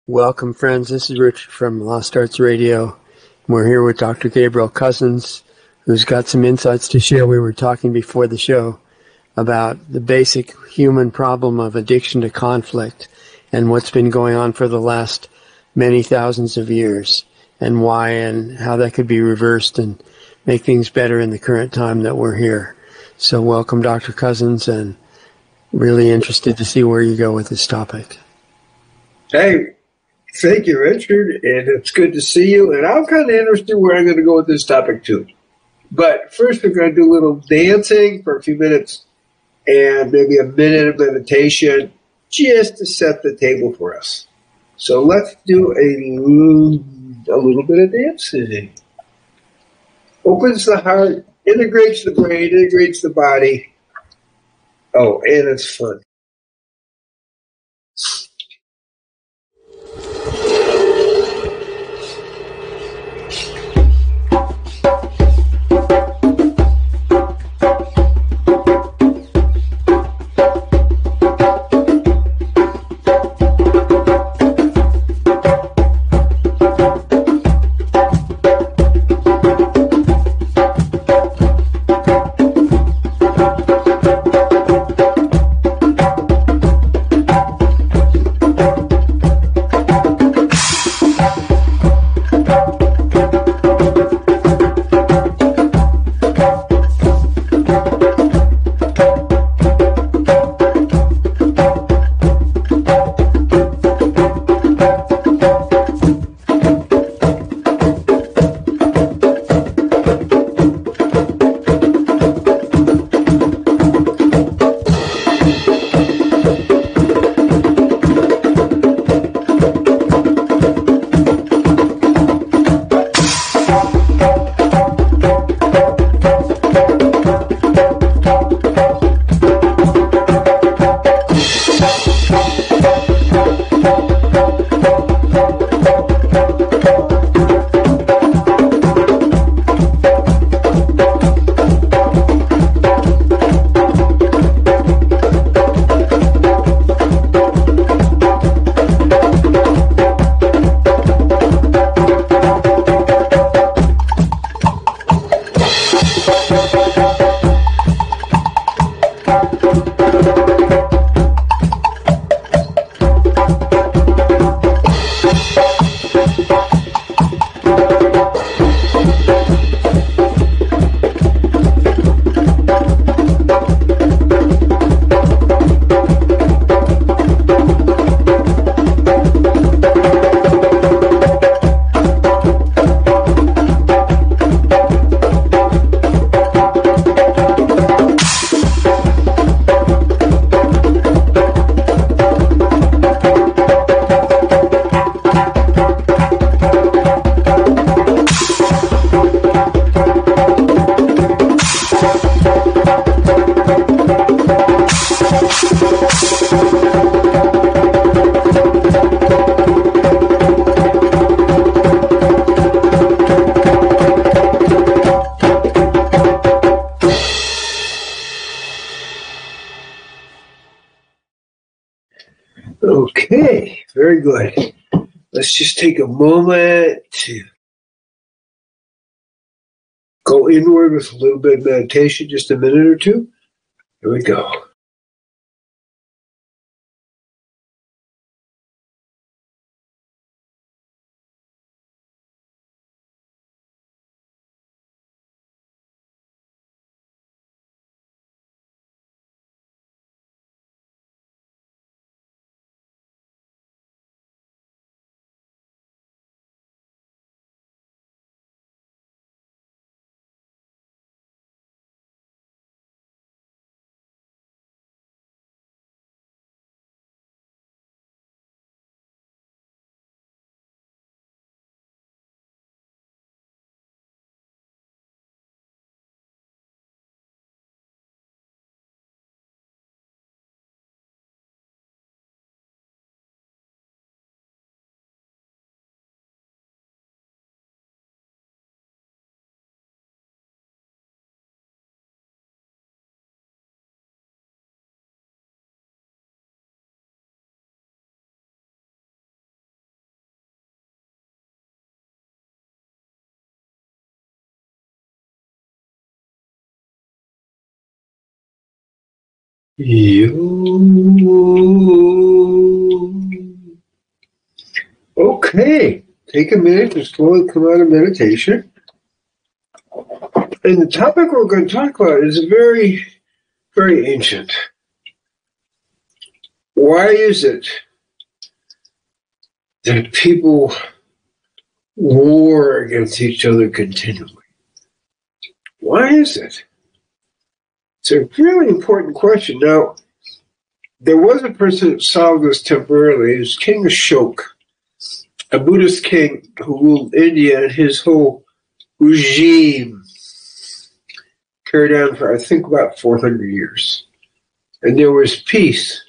Welcome, friends. This is Richard from Lost Arts Radio. We're here with Dr. Gabriel Cousens, who's got some insights to share. We were talking before the show about the basic human problem of addiction to conflict and what's been going on for the last many thousands of years, and why and how that could be reversed and make things better in the current time that we're here. So welcome, Dr. Cousens, and really interested to see where you go with this topic. Hey, thank you, Richard, and it's good to see you. And I'm kind of interested where I'm going to go with this topic, too. But first, we're going to do a little dancing for a few minutes and maybe a minute of meditation just to set the table for us. So let's do a little bit of dancing. Opens the heart, integrates the brain, integrates the body. Oh, and it's fun. Okay, very good. Let's just take a moment to go inward with a little bit of meditation, just a minute or two. Here we go. Okay, take a minute to slowly come out of meditation. And the topic we're going to talk about is very, very ancient. Why is it that people war against each other continually? Why is it? It's a really important question. Now, there was a person that solved this temporarily. It was King Ashoka, a Buddhist king who ruled India, and his whole regime carried on for, I think, about 400 years. And there was peace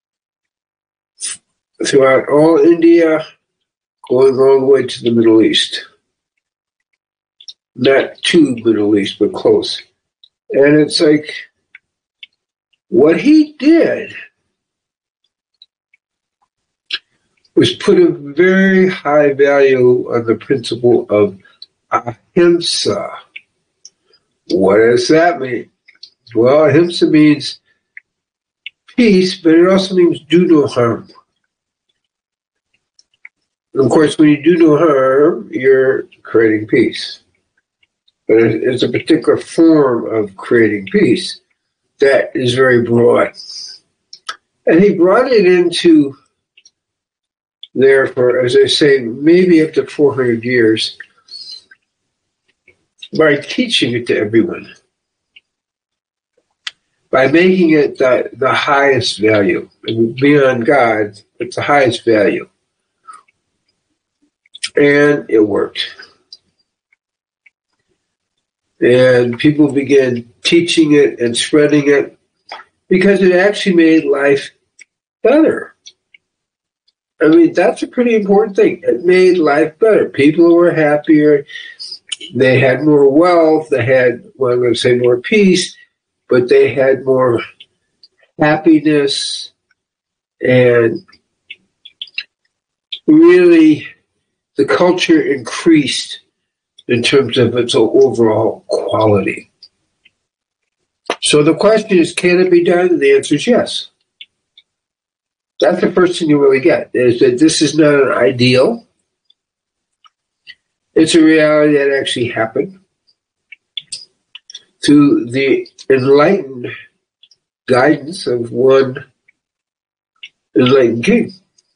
throughout all India, going all the way to the Middle East. Not to Middle East, but close. And it's like, what he did was put a very high value on the principle of ahimsa. What does that mean? Well, ahimsa means peace, but it also means do no harm. And of course, when you do no harm, you're creating peace. But it's a particular form of creating peace that is very broad. And he brought it into there for, as I say, maybe up to 400 years by teaching it to everyone, by making it the highest value. Beyond God, it's the highest value. And it worked. And people began teaching it and spreading it because it actually made life better. I mean, that's a pretty important thing. It made life better. People were happier. They had more wealth. They had, well, I'm going to say more peace, but they had more happiness. And really, the culture increased in terms of its overall quality. So the question is, can it be done? And the answer is yes. That's the first thing you really get, is that this is not an ideal. It's a reality that actually happened through the enlightened guidance of one enlightened king.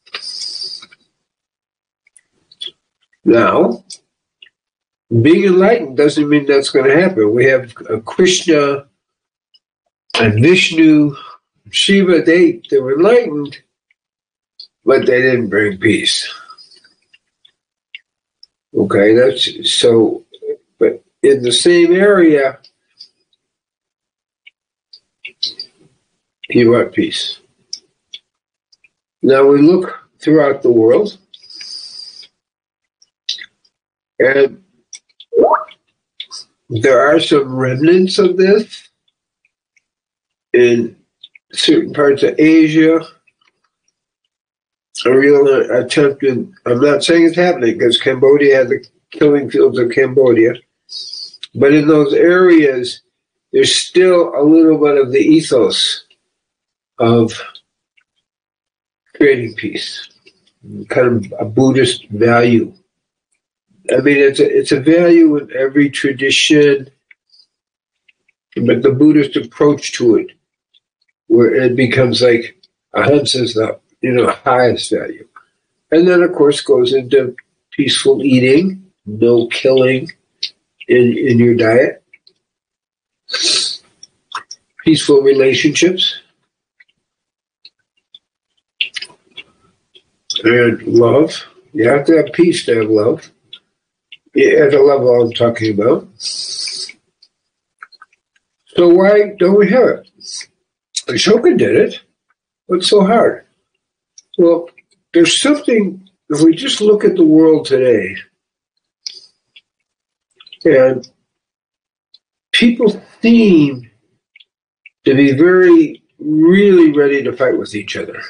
Now, being enlightened doesn't mean that's going to happen. We have Krishna and Vishnu, Shiva, they were enlightened, but they didn't bring peace. Okay, that's so, but in the same area, he brought peace. Now we look throughout the world, and there are some remnants of this in certain parts of Asia. A real attempt in, I'm not saying it's happening because Cambodia had the killing fields of Cambodia, but in those areas, there's still a little bit of the ethos of creating peace, kind of a Buddhist value. I mean, it's a value in every tradition, but the Buddhist approach to it, where it becomes like ahimsa is the highest value, and then of course goes into peaceful eating, no killing in your diet, peaceful relationships, and love. You have to have peace to have love. At the level I'm talking about. So why don't we have it? Ashoka did it. What's so hard? Well, there's something, if we just look at the world today, and people seem to be really ready to fight with each other.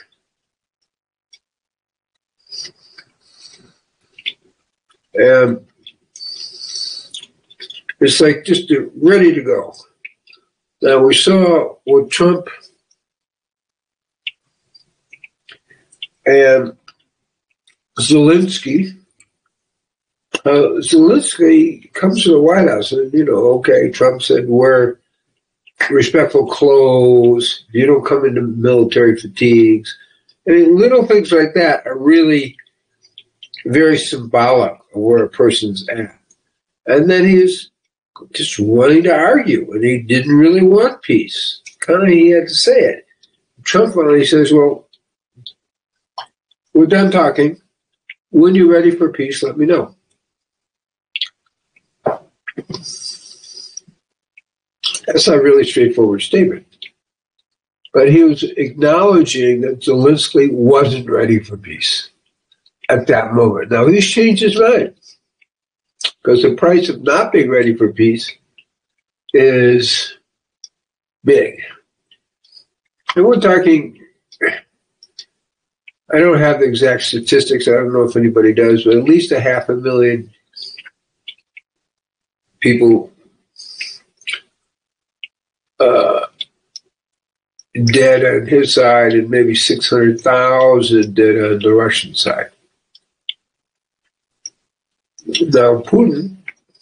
And it's like just ready to go. Now we saw with Trump And Zelensky comes to the White House and, okay, Trump said wear respectful clothes, you don't come into military fatigues. I mean, little things like that are really very symbolic of where a person's at. And then he's just wanting to argue, and he didn't really want peace. Kind of, he had to say it. Trump finally says, well, we're done talking. When you're ready for peace, let me know. That's not a really straightforward statement. But he was acknowledging that Zelensky wasn't ready for peace at that moment. Now, he's changed his mind, because the price of not being ready for peace is big. And we're talking, I don't have the exact statistics, I don't know if anybody does, but at least 500,000 people dead on his side, and maybe 600,000 dead on the Russian side. Now, Putin,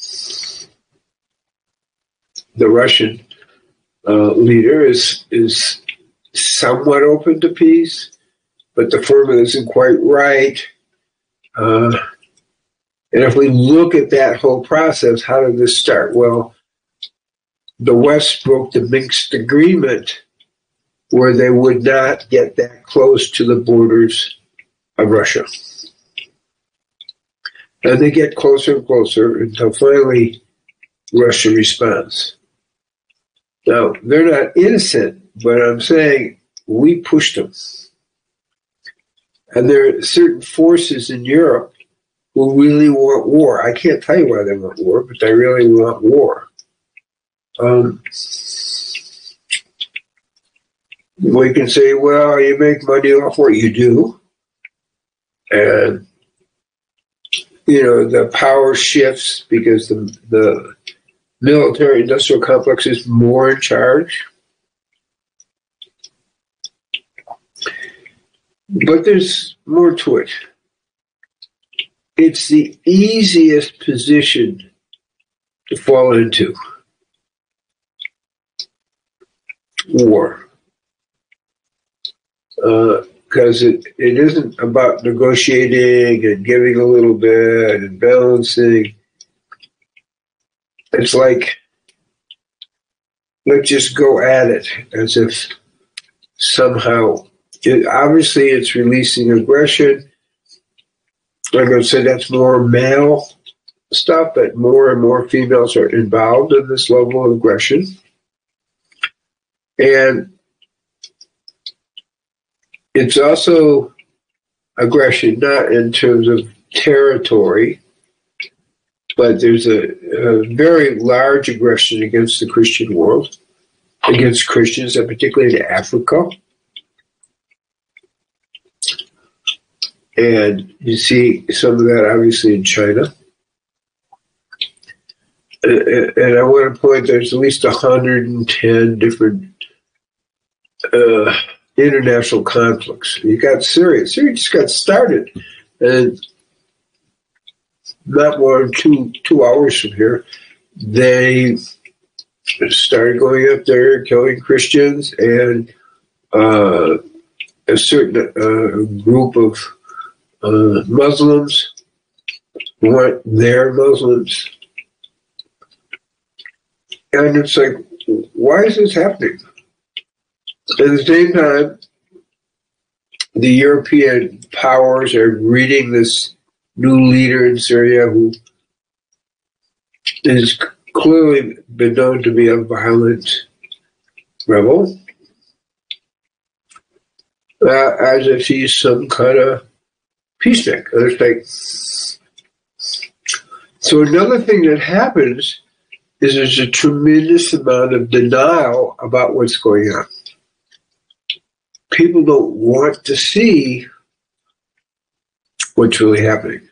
the Russian leader, is somewhat open to peace, but the formula isn't quite right. And if we look at that whole process, how did this start? Well, the West broke the Minsk agreement, where they would not get that close to the borders of Russia. And they get closer and closer until finally Russia responds. Now, they're not innocent, but I'm saying we pushed them. And there are certain forces in Europe who really want war. I can't tell you why they want war, but they really want war. We can say, well, you make money off what you do. And, the power shifts because the military-industrial complex is more in charge. But there's more to it. It's the easiest position to fall into. War. Because it isn't about negotiating and giving a little bit and balancing. It's like, let's just go at it as if somehow, obviously it's releasing aggression. I'm going to say that's more male stuff, but more and more females are involved in this level of aggression. And it's also aggression, not in terms of territory, but there's a very large aggression against the Christian world, against Christians, and particularly in Africa. And you see some of that obviously in China. And I want to point, there's at least 110 different international conflicts. You got Syria. Syria just got started. And not more than two hours from here, they started going up there, killing Christians, and a certain group of Muslims who weren't their Muslims. And it's like, why is this happening? At the same time, the European powers are greeting this new leader in Syria who has clearly been known to be a violent rebel, as if he's some kind of peacemaker. It's like, so another thing that happens is there's a tremendous amount of denial about what's going on. People don't want to see what's really happening.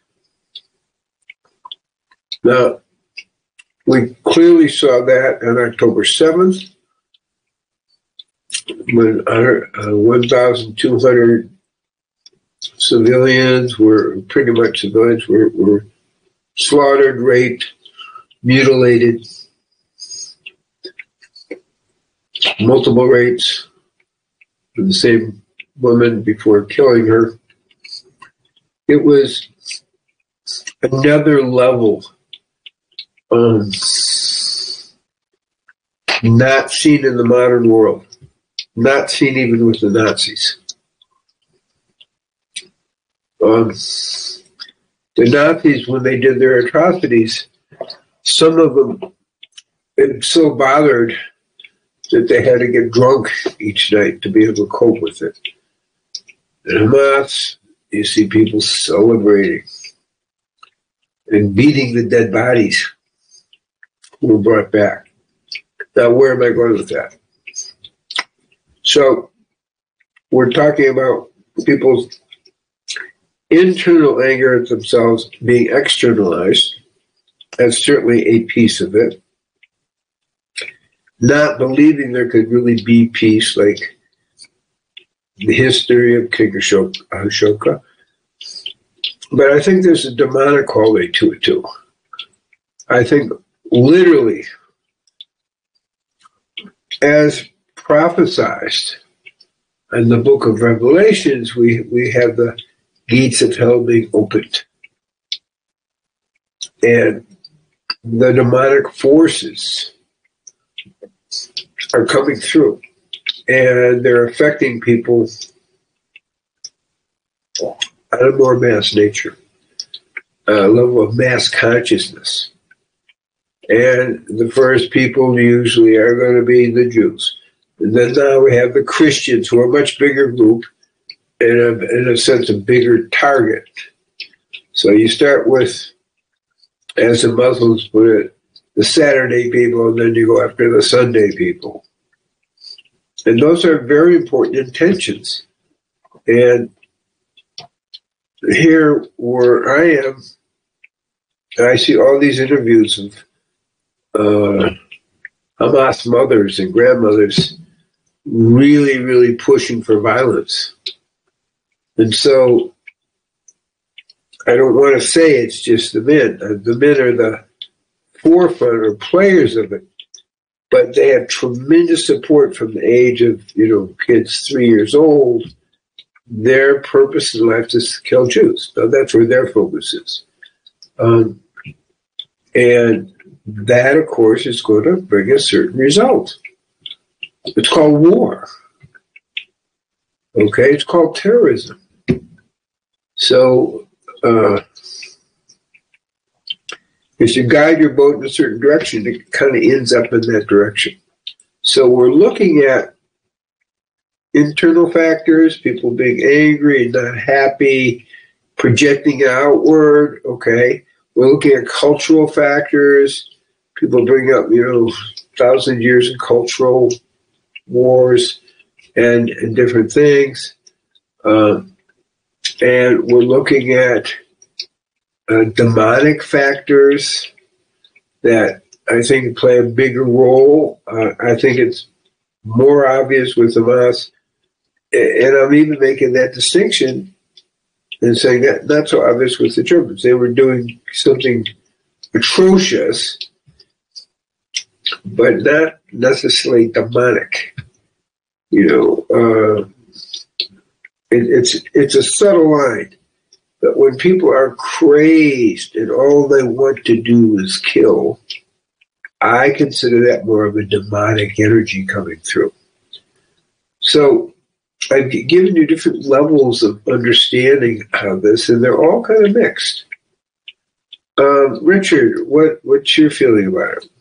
Now, we clearly saw that on October 7th, when 1,200 civilians were slaughtered, raped, mutilated, multiple rapes of the same woman before killing her. It was another level, not seen in the modern world, not seen even with the Nazis. The Nazis, when they did their atrocities, some of them were so bothered that they had to get drunk each night to be able to cope with it. In Hamas, you see people celebrating and beating the dead bodies who were brought back. Now, where am I going with that? So, we're talking about people's internal anger at themselves being externalized. That's certainly a piece of it. Not believing there could really be peace, like the history of King Ashoka. But I think there's a demonic quality to it too. I think literally, as prophesized in the book of Revelations, we have the gates of hell being opened. And the demonic forces are coming through. And they're affecting people on a more mass nature, a level of mass consciousness. And the first people usually are going to be the Jews. And then now we have the Christians, who are a much bigger group, and in a sense, a bigger target. So you start with, as the Muslims put it, the Saturday people, and then you go after the Sunday people. And those are very important intentions. And here where I am, I see all these interviews of Hamas mothers and grandmothers really, really pushing for violence. And so I don't want to say it's just the men. The men are the forefront or players of it, but they have tremendous support from the age of, kids 3 years old. Their purpose in life is to kill Jews. So that's where their focus is. And that, of course, is going to bring a certain result. It's called war. Okay? It's called terrorism. So, if you guide your boat in a certain direction, it kind of ends up in that direction. So we're looking at internal factors, people being angry and not happy, projecting outward, okay? We're looking at cultural factors. People bring up, 1,000 years of cultural wars and different things. And we're looking at demonic factors that I think play a bigger role. I think it's more obvious with Hamas, and I'm even making that distinction and saying that not so obvious with the Germans. They were doing something atrocious, but not necessarily demonic. It's a subtle line. But when people are crazed and all they want to do is kill, I consider that more of a demonic energy coming through. So I've given you different levels of understanding of this, and they're all kind of mixed. Richard, what's your feeling about it?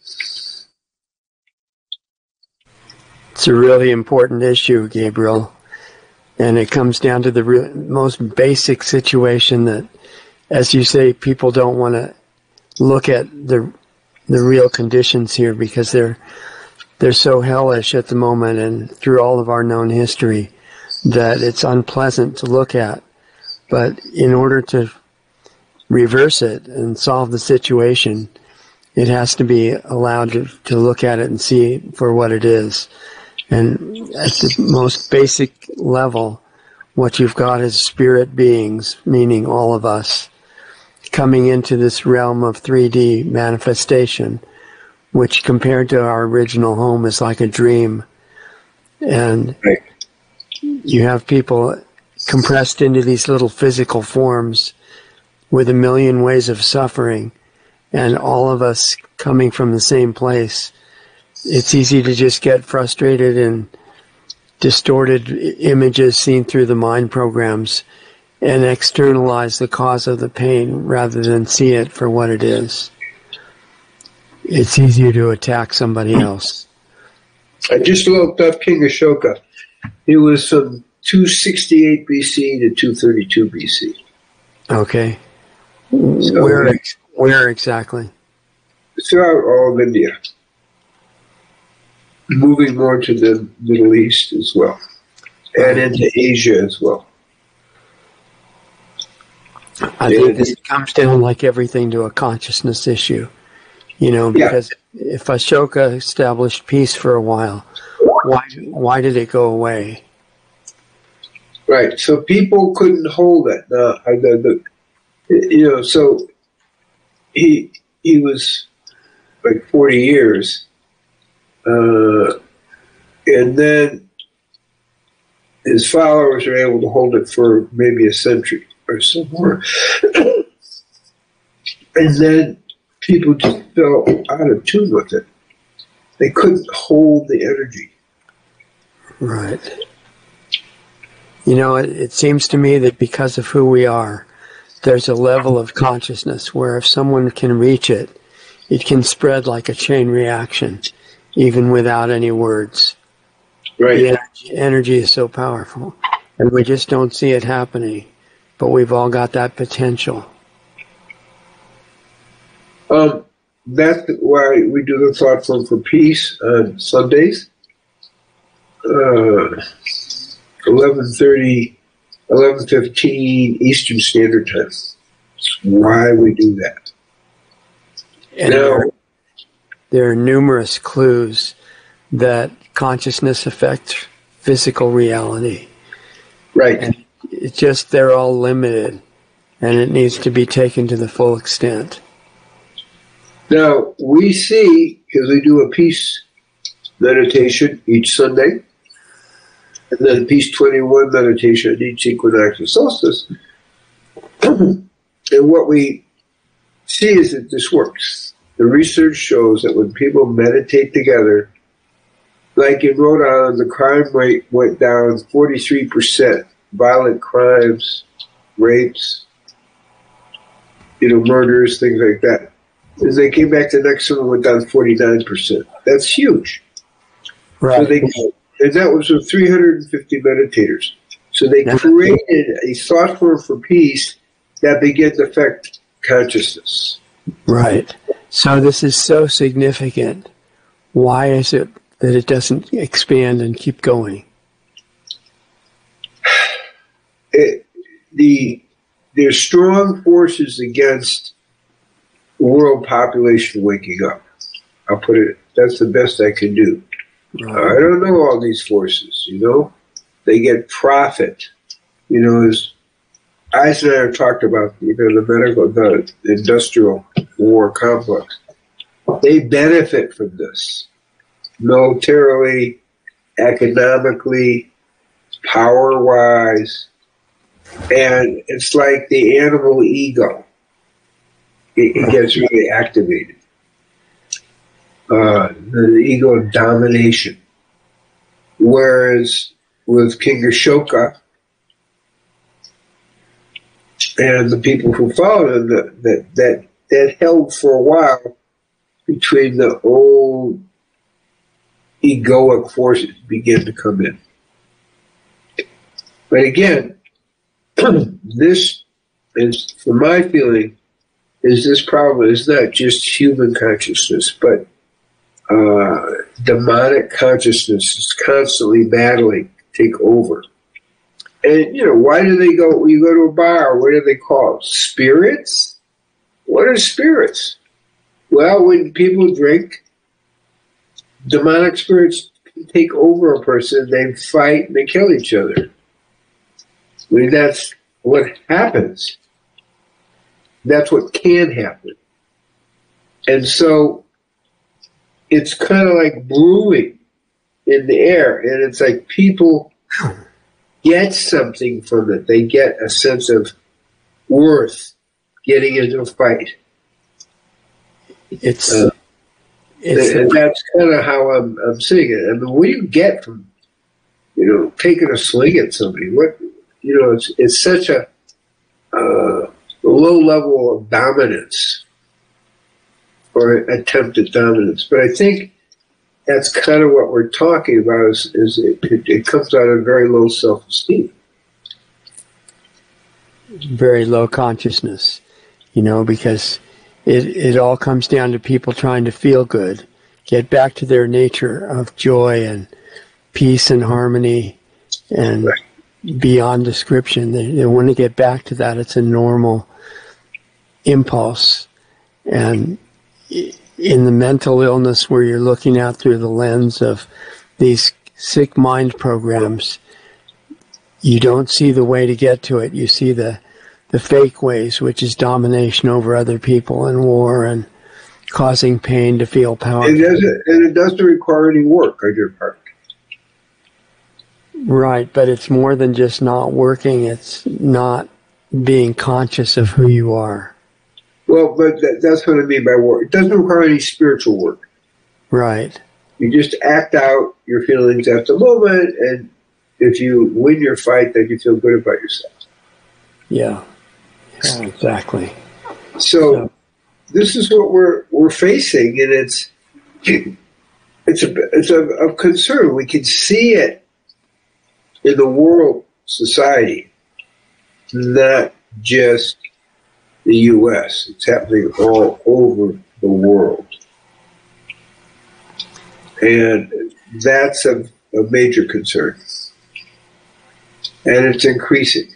It's a really important issue, Gabriel. And it comes down to the most basic situation that, as you say, people don't want to look at the real conditions here because they're so hellish at the moment and through all of our known history that it's unpleasant to look at. But in order to reverse it and solve the situation, it has to be allowed to look at it and see it for what it is. And at the most basic level, What you've got is spirit beings, meaning all of us, coming into this realm of 3D manifestation, which compared to our original home is like a dream. And you have people compressed into these little physical forms with a million ways of suffering, and all of us coming from the same place. It's easy to just get frustrated and distorted images seen through the mind programs and externalize the cause of the pain rather than see it for what it is. It's easier to attack somebody else. I just looked up King Ashoka. He was from 268 BC to 232 BC. Okay. So Where exactly? Throughout all of India. Moving more to the Middle East as well. And into Asia as well. I think this comes down like everything to a consciousness issue. You know, because if Ashoka established peace for a while, why did it go away? Right. So people couldn't hold it. So he was like 40 years. And then his followers were able to hold it for maybe a century or so more. And then people just fell out of tune with it. They couldn't hold the energy. Right. You know, it seems to me that because of who we are, there's a level of consciousness where if someone can reach it, it can spread like a chain reaction, even without any words. Right. The energy is so powerful, and we just don't see it happening, but we've all got that potential. That's why we do the Thought Form for Peace on Sundays, 11:15 Eastern Standard Time. That's why we do that. And now, there are numerous clues that consciousness affects physical reality. Right. And it's just they're all limited, and it needs to be taken to the full extent. Now, we see, because we do a peace meditation each Sunday, and then Peace 21 meditation at each equinox and solstice, and what we see is that this works. The research shows that when people meditate together, like in Rhode Island, the crime rate went down 43%. Violent crimes, rapes, murders, things like that. As they came back the next summer, went down 49%. That's huge. Right. And that was with 350 meditators. So they created a thought form for peace that began to affect consciousness. Right. So this is so significant. Why is it that it doesn't expand and keep going? There's strong forces against world population waking up. I'll put it, that's the best I can do. Right. I don't know all these forces, They get profit. As Eisenhower talked about, the industrial war complex. They benefit from this. Militarily, economically, power-wise. And it's like the animal ego. It gets really activated. The ego of domination. Whereas with King Ashoka and the people who followed him, that held for a while between the old egoic forces began to come in. But again, this is, from my feeling, this problem is not just human consciousness, but demonic consciousness is constantly battling, take over. And, why do they go, you go to a bar, what do they call it? Spirits? What are spirits? Well, when people drink, demonic spirits take over a person, they fight, and they kill each other. I mean, that's what happens. That's what can happen. And so it's kind of like brewing in the air. And it's like people get something from it. They get a sense of worth getting into a fight. And that's kind of how I'm seeing it. I mean, what do you get from, taking a swing at somebody? It's such a low level of dominance or attempted dominance. But I think that's kind of what we're talking about is it comes out of very low self-esteem. Very low consciousness, because it all comes down to people trying to feel good, get back to their nature of joy and peace and harmony and right. Beyond description. They want to get back to that. It's a normal impulse. And in the mental illness where you're looking out through the lens of these sick mind programs, you don't see the way to get to it. You see the fake ways, which is domination over other people and war and causing pain to feel powerful. And it doesn't require any work on your part. Right, but it's more than just not working. It's not being conscious of who you are. Well, but that's what I mean by work. It doesn't require any spiritual work. Right. You just act out your feelings at the moment, and if you win your fight, then you feel good about yourself. Yeah, exactly. So this is what we're facing, and it's of concern. We can see it in the world society, not just the U.S. It's happening all over the world. And that's a major concern. And it's increasing,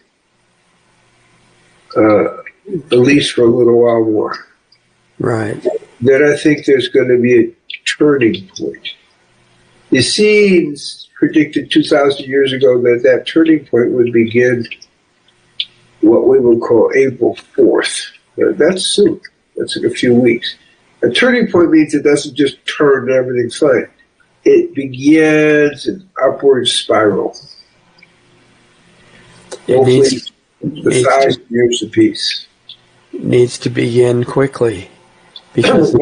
at least for a little while more. Right. Then I think there's going to be a turning point. The Essenes predicted 2,000 years ago that turning point would begin what we would call April 4th. That's soon. That's in a few weeks. A turning point means it doesn't just turn and everything's fine. It begins an upward spiral. Hopefully, the 1,000 years of peace. It needs to begin quickly. Because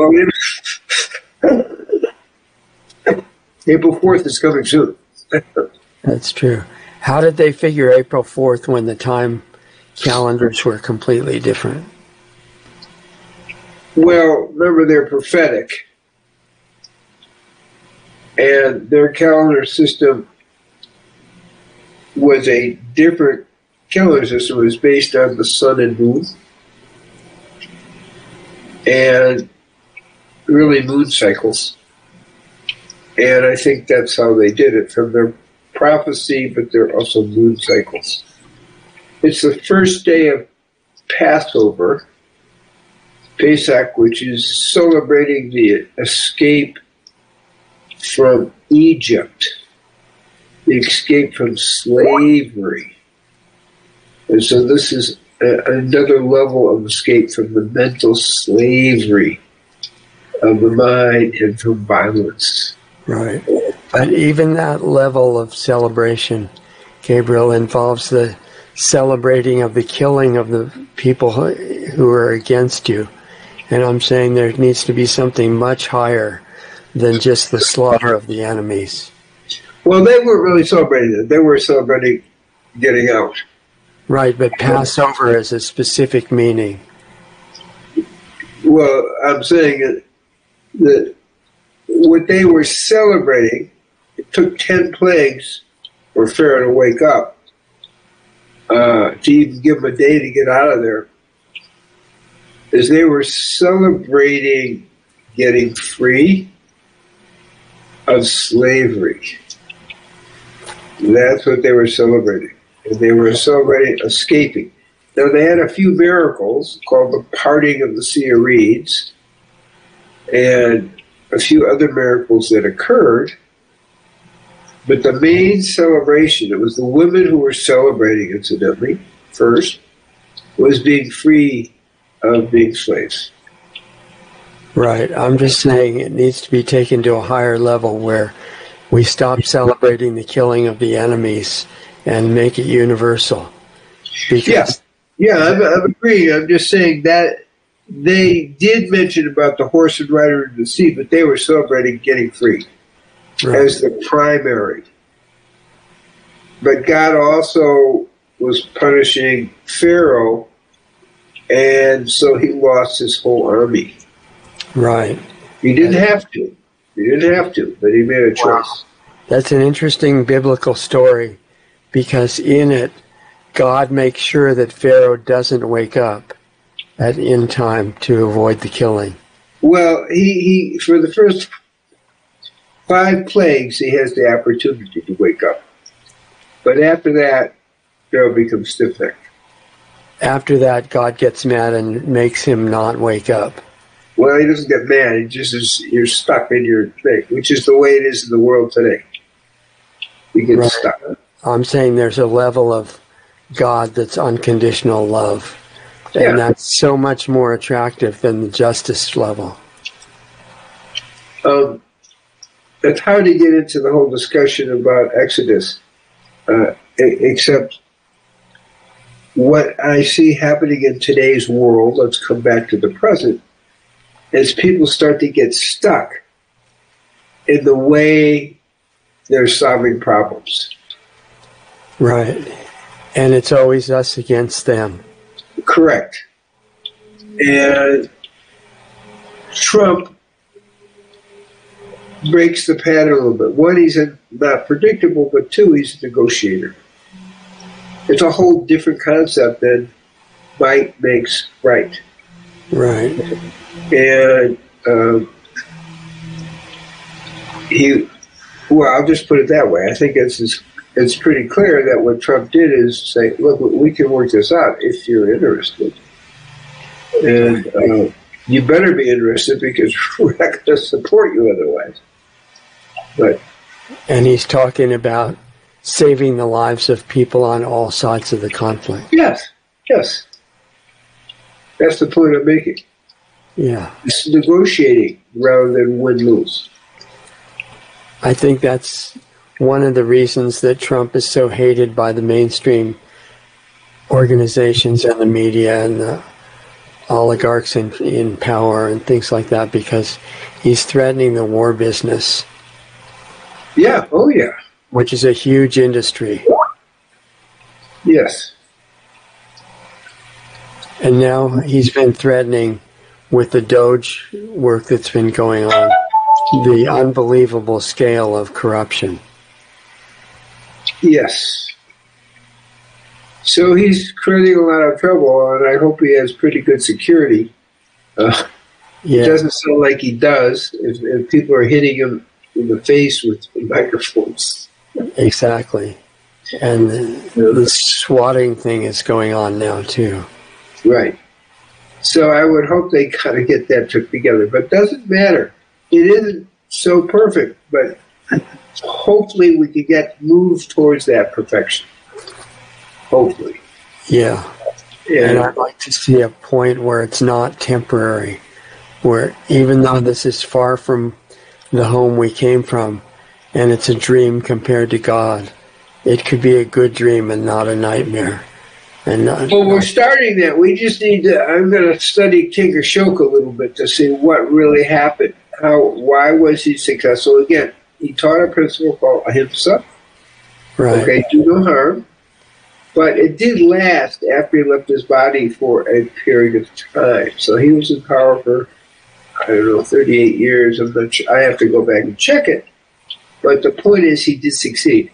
April 4th is coming soon. That's true. How did they figure April 4th when the time calendars were completely different? Well, remember, they're prophetic. And their calendar system was a different calendar system. It was based on the sun and moon. And really moon cycles. And I think that's how they did it, from their prophecy, but they're also moon cycles. It's the first day of Passover, Pesach, which is celebrating the escape from Egypt, the escape from slavery. And so this is another level of escape from the mental slavery of the mind and from violence. Right. But even that level of celebration, Gabriel, involves the celebrating of the killing of the people who are against you. And I'm saying there needs to be something much higher than just the slaughter of the enemies. Well, they weren't really celebrating it. They were celebrating getting out. Right, but Passover has a specific meaning. Well, I'm saying that what they were celebrating, it took 10 plagues for Pharaoh to wake up, to even give him a day to get out of there, is they were celebrating getting free of slavery. That's what they were celebrating. And they were celebrating escaping. Now, they had a few miracles called the parting of the Sea of Reeds and a few other miracles that occurred. But the main celebration, it was the women who were celebrating, incidentally, first, was being free of being slaves. Right. I'm just saying it needs to be taken to a higher level where we stop celebrating the killing of the enemies and make it universal. Because I'm agreeing. I'm just saying that they did mention about the horse and rider in the sea, but they were celebrating getting free as the primary. But God also was punishing Pharaoh, and so he lost his whole army. Right. He didn't have to. He didn't have to, but he made a choice. Wow. That's an interesting biblical story because in it, God makes sure that Pharaoh doesn't wake up in time to avoid the killing. Well, he for the first 5 plagues, he has the opportunity to wake up. But after that, Pharaoh becomes stiff-necked. After that, God gets mad and makes him not wake up. Well, he doesn't get mad. He just is, you're stuck in your thing, which is the way it is in the world today. You get stuck. I'm saying there's a level of God that's unconditional love. And that's so much more attractive than the justice level. It's hard to get into the whole discussion about Exodus, except what I see happening in today's world, let's come back to the present, as people start to get stuck in the way they're solving problems. Right. And it's always us against them. Correct. And Trump breaks the pattern a little bit. One, he's not predictable, but 2, he's a negotiator. It's a whole different concept than might makes right. Right. And I'll just put it that way. I think it's pretty clear that what Trump did is say, look, we can work this out if you're interested. And you better be interested because we're not going to support you otherwise. And he's talking about saving the lives of people on all sides of the conflict. Yes. That's the point I'm making. Yeah. It's negotiating rather than win-lose. I think that's one of the reasons that Trump is so hated by the mainstream organizations and the media and the oligarchs in power and things like that, because he's threatening the war business. Yeah, oh yeah. Which is a huge industry. Yes. And now he's been threatening with the Doge work that's been going on, the unbelievable scale of corruption. Yes. So he's creating a lot of trouble, and I hope he has pretty good security. It doesn't sound like he does if people are hitting him in the face with microphones. Exactly. And the swatting thing is going on now, too. Right. So I would hope they kind of get that took together. But it doesn't matter. It isn't so perfect, but hopefully we can move towards that perfection. Hopefully. Yeah. And I'd like to see a point where it's not temporary, where even though this is far from the home we came from, and it's a dream compared to God, it could be a good dream and not a nightmare. Well, we're starting that. We just need to. I'm going to study King Ashoka a little bit to see what really happened. Why was he successful? Again, he taught a principle called ahimsa. Right. Okay, do no harm. But it did last after he left his body for a period of time. So he was in power for, 38 years. I'm not sure. I have to go back and check it. But the point is, he did succeed.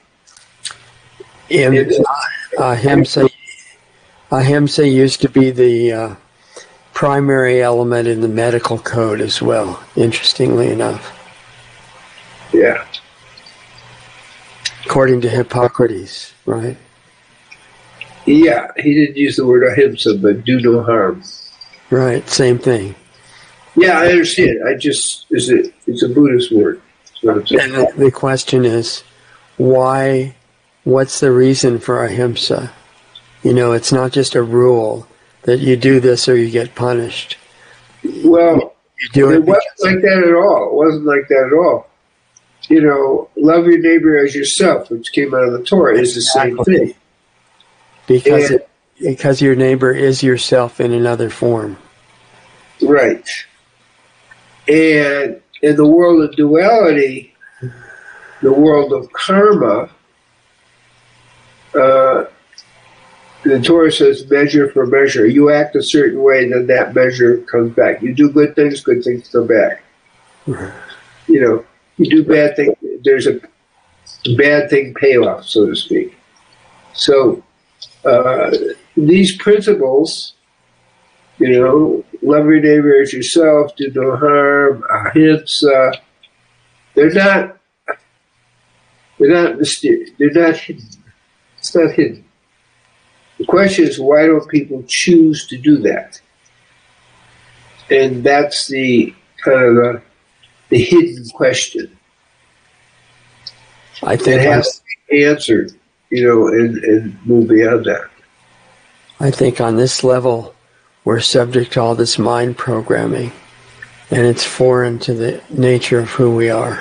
Ahimsa used to be the primary element in the medical code as well, interestingly enough. Yeah. According to Hippocrates, right? Yeah, he didn't use the word ahimsa, but do no harm. Right, same thing. Yeah, I understand. It's a Buddhist word. And the question is, what's the reason for ahimsa? It's not just a rule that you do this or you get punished. Well, you do it wasn't like that at all. It wasn't like that at all. Love your neighbor as yourself, which came out of the Torah, is the same thing. Because your neighbor is yourself in another form. Right. And in the world of duality, the world of karma, the Torah says measure for measure. You act a certain way, then that measure comes back. You do good things come back. You do bad things, there's a bad thing payoff, so to speak. So these principles, love your neighbor as yourself, do no harm, ahimsa, they're not mysterious. They're not hidden. It's not hidden. The question is, why don't people choose to do that? And that's the kind of the hidden question. I think it has to be answered, and move beyond that. I think on this level, we're subject to all this mind programming, and it's foreign to the nature of who we are.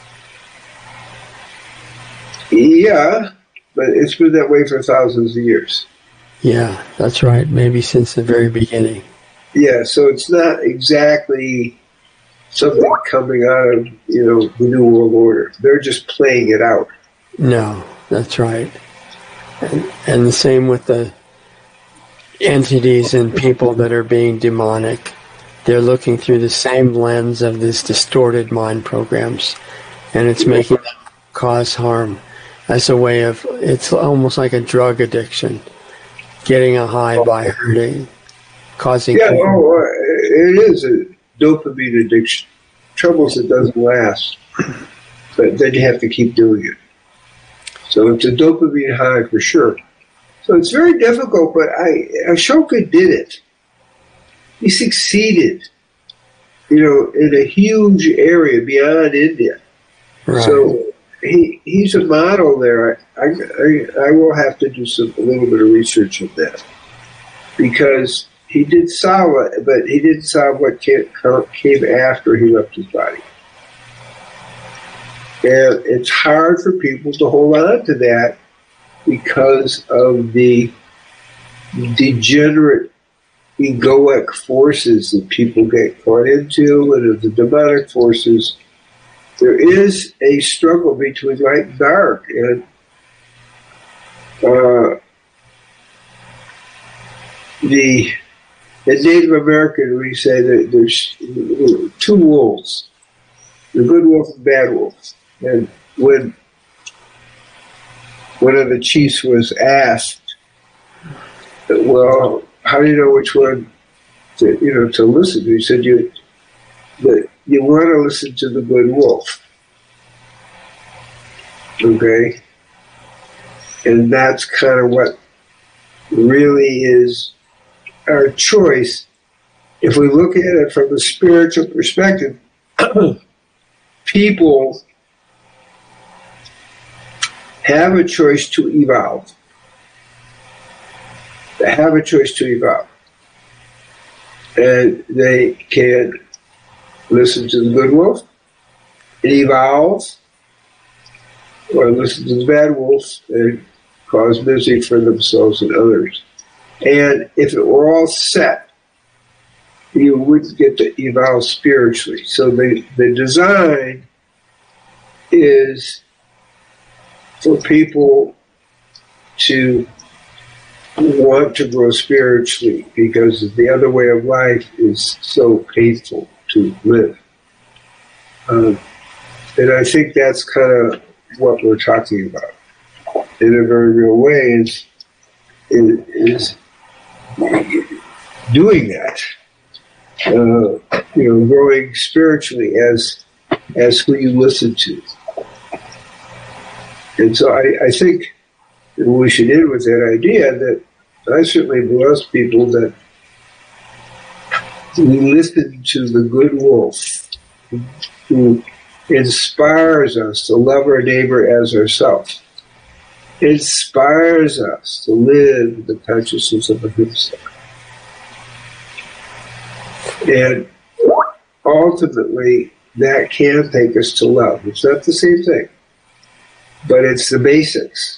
Yeah, but it's been that way for thousands of years. Yeah, that's right. Maybe since the very beginning. Yeah, so it's not exactly something coming out of, the New World Order. They're just playing it out. No, that's right. And the same with the entities and people that are being demonic. They're looking through the same lens of these distorted mind programs, and it's making them cause harm as a way of, it's almost like a drug addiction, getting a high by hurting, causing... Yeah, it is a dopamine addiction. Trouble is it doesn't last, but then you have to keep doing it. So it's a dopamine high for sure. So it's very difficult, but Ashoka did it. He succeeded, in a huge area beyond India. Right. So he's a model there. I will have to do a little bit of research on that, because he did solve it, but he didn't solve what came after he left his body. And it's hard for people to hold on to that because of the degenerate egoic forces that people get caught into, and of the demonic forces. There is a struggle between light and dark, and in Native American, we say that there's two wolves, the good wolf and bad wolf. And when one of the chiefs was asked, well, how do you know which one to listen to? He said, you want to listen to the good wolf. Okay? And that's kind of what really is our choice. If we look at it from a spiritual perspective, people have a choice to evolve. They have a choice to evolve. And they can listen to the good wolf and evolve, or listen to the bad wolf and cause misery for themselves and others. And if it were all set, you wouldn't get to evolve spiritually. So the design is for people to want to grow spiritually, because the other way of life is so painful to live. And I think that's kind of what we're talking about in a very real way, is doing that. Growing spiritually as who you listen to. And so I think we should end with that idea that I certainly bless people that we listen to the good wolf who inspires us to love our neighbor as ourselves, inspires us to live the consciousness of ahimsa. And ultimately, that can take us to love. It's not the same thing, but it's the basics.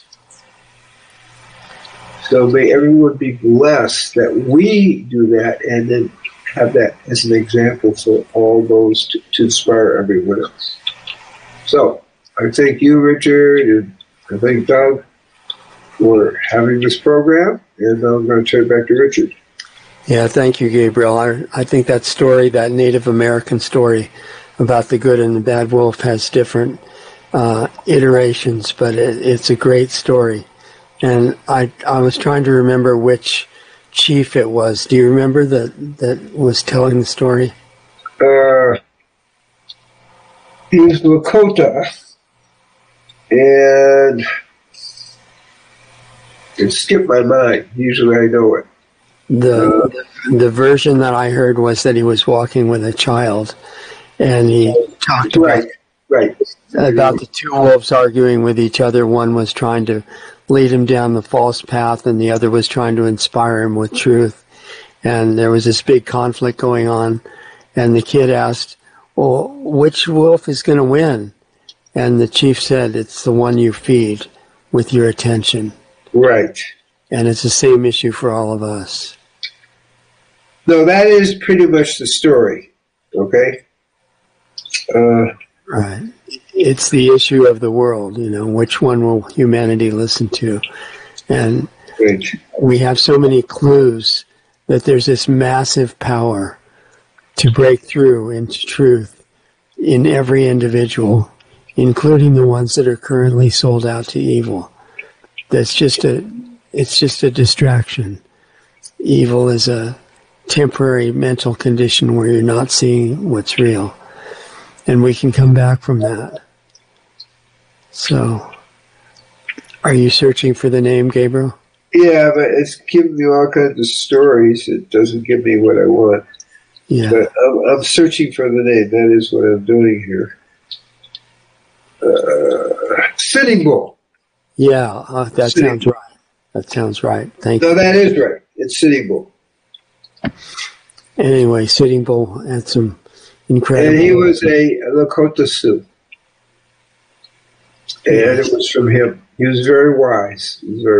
So may everyone be blessed that we do that and then have that as an example for all those to inspire everyone else. So I thank you, Richard, and I thank Doug for having this program, and I'm going to turn it back to Richard. Yeah, thank you, Gabriel. I think that story, that Native American story about the good and the bad wolf, has different iterations, but it's a great story. And I was trying to remember which chief it was. Do you remember that was telling the story? He was Lakota, and it skipped my mind. Usually I know it. The version that I heard was that he was walking with a child, and he talked about the two wolves arguing with each other. One was trying to lead him down the false path, and the other was trying to inspire him with truth. And there was this big conflict going on, and the kid asked, well, which wolf is going to win? And the chief said, it's the one you feed with your attention. Right. And it's the same issue for all of us. No, that is pretty much the story, okay? Right. It's the issue of the world, which one will humanity listen to? And we have so many clues that there's this massive power to break through into truth in every individual, including the ones that are currently sold out to evil. It's just a distraction. Evil is a temporary mental condition where you're not seeing what's real. And we can come back from that. So, are you searching for the name, Gabriel? Yeah, but it's giving me all kinds of stories. It doesn't give me what I want. Yeah. But I'm searching for the name. That is what I'm doing here. Sitting Bull. Yeah, that sounds right. That sounds right. Thank you. No, that is right. It's Sitting Bull. Anyway, Sitting Bull had some incredible... And he was a Lakota Sioux. And it was from him. He was very wise.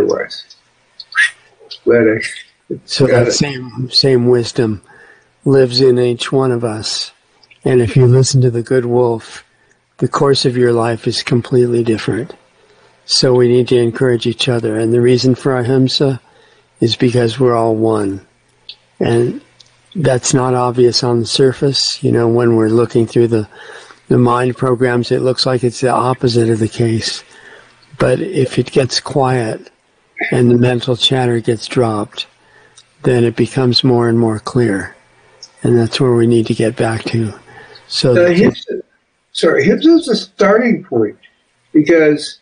So that same wisdom lives in each one of us. And if you listen to the good wolf, the course of your life is completely different. So we need to encourage each other. And the reason for ahimsa is because we're all one. And that's not obvious on the surface. When we're looking through the mind programs, it looks like it's the opposite of the case. But if it gets quiet and the mental chatter gets dropped, then it becomes more and more clear. And that's where we need to get back to. So ahimsa is a starting point, because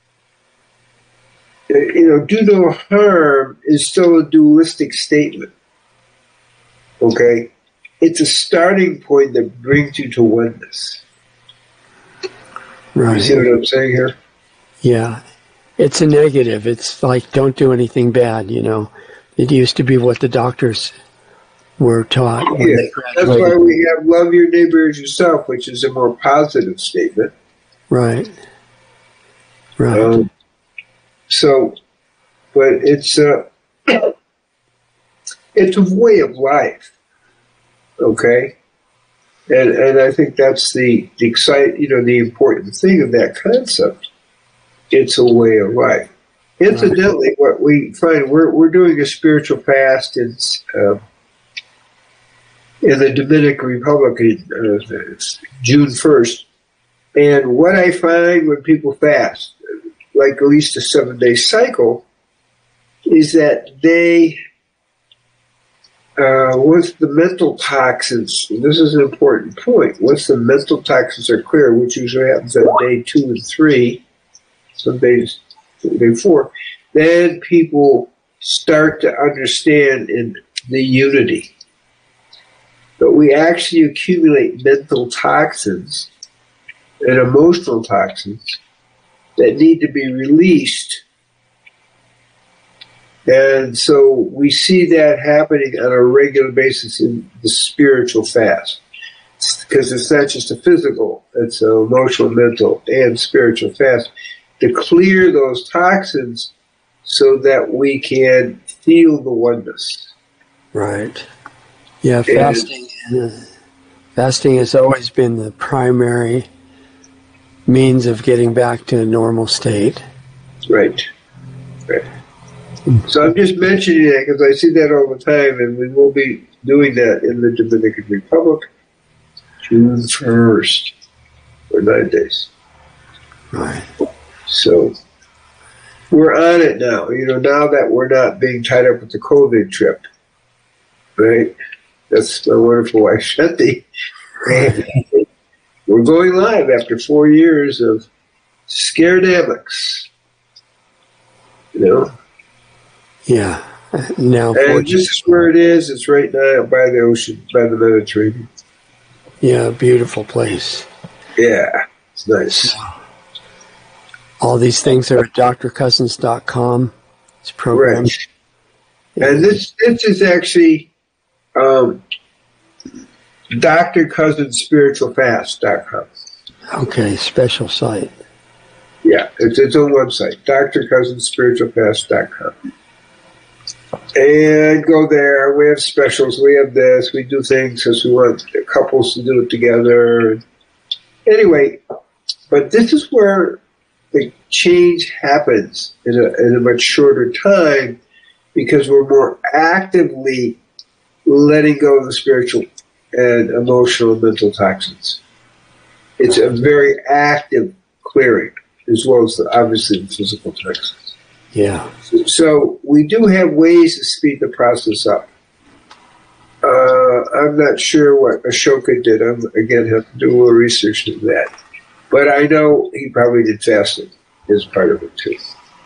do no harm is still a dualistic statement. Okay? It's a starting point that brings you to oneness. Right. You see what I'm saying here? Yeah. It's a negative. It's like, don't do anything bad, It used to be what the doctors were taught when they graduated. That's why we have love your neighbor as yourself, which is a more positive statement. Right. But it's it's a way of life, okay? And I think that's the important thing of that concept. It's a way of life. Incidentally, what we find, we're doing a spiritual fast in the Dominican Republic, it's June 1st. And what I find when people fast, like at least a 7-day cycle, is that they, once the mental toxins, and this is an important point, once the mental toxins are clear, which usually happens on day 2 and 3, some days day 4, then people start to understand in the unity. But we actually accumulate mental toxins and emotional toxins that need to be released. And so we see that happening on a regular basis in the spiritual fast. Because it's not just a physical, it's an emotional, mental, and spiritual fast to clear those toxins so that we can feel the oneness. Right. Yeah, fasting has always been the primary means of getting back to a normal state. Right. Right. So I'm just mentioning that because I see that all the time, and we will be doing that in the Dominican Republic, June 1st, for 9 days. Right. So we're on it now. Now that we're not being tied up with the COVID trip, right? That's my wonderful wife, Shanti. We're going live after 4 years of scaredemics. Yeah. Now, and this is where it is. It's right now by the ocean, by the Mediterranean. Yeah, beautiful place. Yeah, it's nice. All these things are at drcousins.com. It's programmed. Right. Yeah. And this is actually drcousinsspiritualfast.com. Okay, special site. Yeah, it's its own website, drcousinsspiritualfast.com. And go there. We have specials. We have this. We do things because we want the couples to do it together. Anyway, but this is where the change happens in a much shorter time because we're more actively letting go of the spiritual and emotional and mental toxins. It's a very active clearing as well as obviously the physical toxins. Yeah. So we do have ways to speed the process up. I'm not sure what Ashoka did. I'm, again, have to do a little research into that. But I know he probably did fasting as part of it too.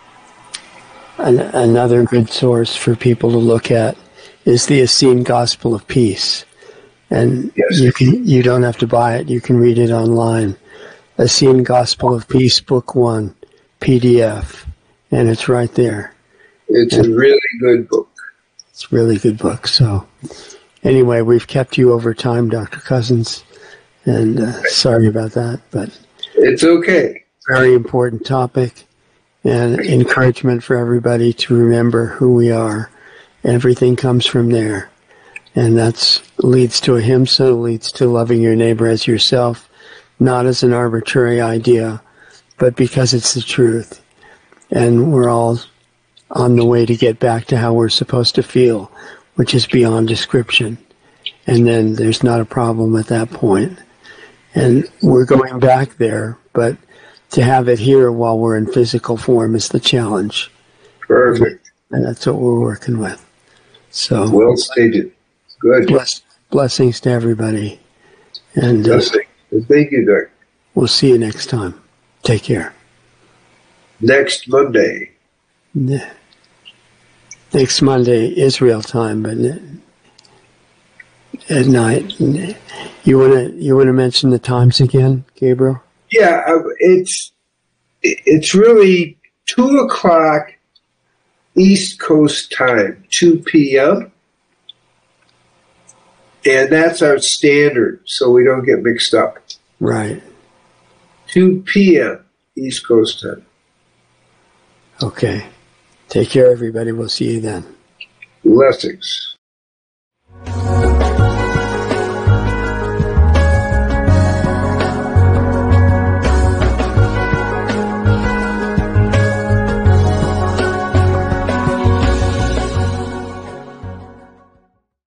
Another good source for people to look at is the Essene Gospel of Peace. And yes. You don't have to buy it. You can read it online. Essene Gospel of Peace, Book 1, PDF. And it's right there. It's a really good book. It's a really good book. So anyway, we've kept you over time, Dr. Cousins. And sorry about that. But it's okay. Very important topic. And encouragement for everybody to remember who we are. Everything comes from there. And that leads to ahimsa, leads to loving your neighbor as yourself, not as an arbitrary idea, but because it's the truth. And we're all on the way to get back to how we're supposed to feel, which is beyond description. And then there's not a problem at that point. And we're going back there, but to have it here while we're in physical form is the challenge. Perfect. And that's what we're working with. So well stated. Good. Blessings to everybody. And blessings. Thank you, Doc. We'll see you next time. Take care. Next Monday. Next Monday, Israel time, but at night. You wanna mention the times again, Gabriel? Yeah, it's really 2:00 East Coast time, 2 p.m. And that's our standard, so we don't get mixed up. Right. 2 p.m. East Coast time. Okay. Take care, everybody. We'll see you then. Blessings.